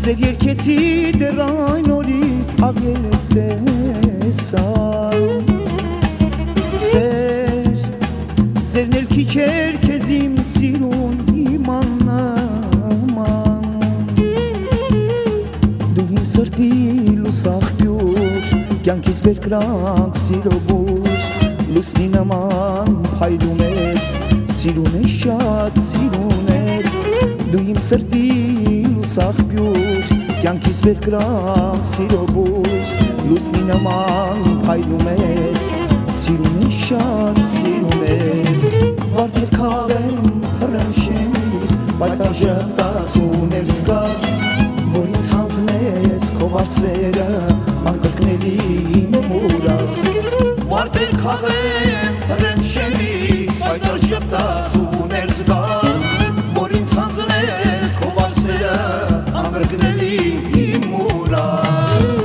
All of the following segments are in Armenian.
Ձեր երկեցի դեռ այն օրից աղետեսան Ձերն էլ քիչ էր քեզ իմ սիրուն իմանաման Դու իմ սրտի լուսախյուր կյանքիս բերկրանք սիրո բուր Լուսնի նման փայլում ես սիրուն ես շատ սիրուն ես Դու իմ սրտի լուսախյուր կյանքիս բերկրանք սիրո բուր Լուսնի նման փայլում ես սիրուն ես շատ սիրուն ես Վարդեր քավեմ հրնշես բայց աժտաս ուներ զգաս որ ինձ հանձնես քո վարսերը անկրկնելի մուրաս Վարդեր քավեմ հրնշես բայց աժտաս ուներ զգաս որ ինձ հանձնես քո վարսերը անկրկնելի մուրաս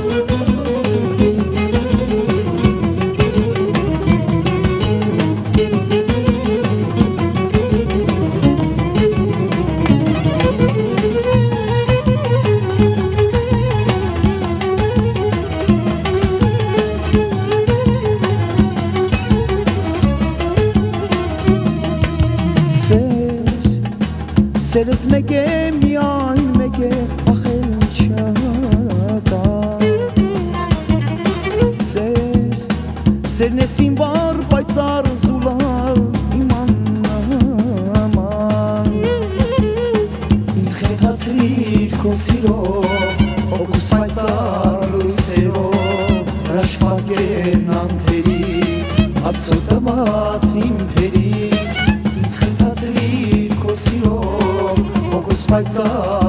Սերս մեկ է, միայն մեկ է, ախել չկա Սերն ես իմ վար, պայծար զուլալ իմանաման Ինձ խեթացրիր քո սիրով, հոգուս պայծար լույսերով Հրաշքագեն անթերի, Աստծո տված իմ փերի Ինձ խեթացրիր քո սիրով Պայծար